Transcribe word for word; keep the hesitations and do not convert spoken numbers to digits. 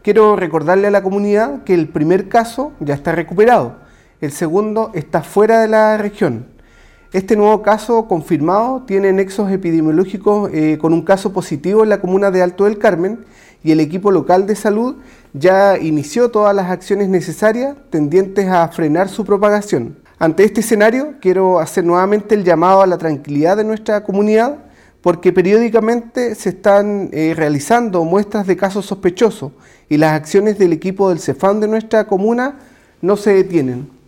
Quiero recordarle a la comunidad que el primer caso ya está recuperado, el segundo está fuera de la región. Este nuevo caso confirmado tiene nexos epidemiológicos eh, con un caso positivo en la comuna de Alto del Carmen y el equipo local de salud ya inició todas las acciones necesarias tendientes a frenar su propagación. Ante este escenario, quiero hacer nuevamente el llamado a la tranquilidad de nuestra comunidad, porque periódicamente se están eh, realizando muestras de casos sospechosos y las acciones del equipo del CEFAM de nuestra comuna no se detienen.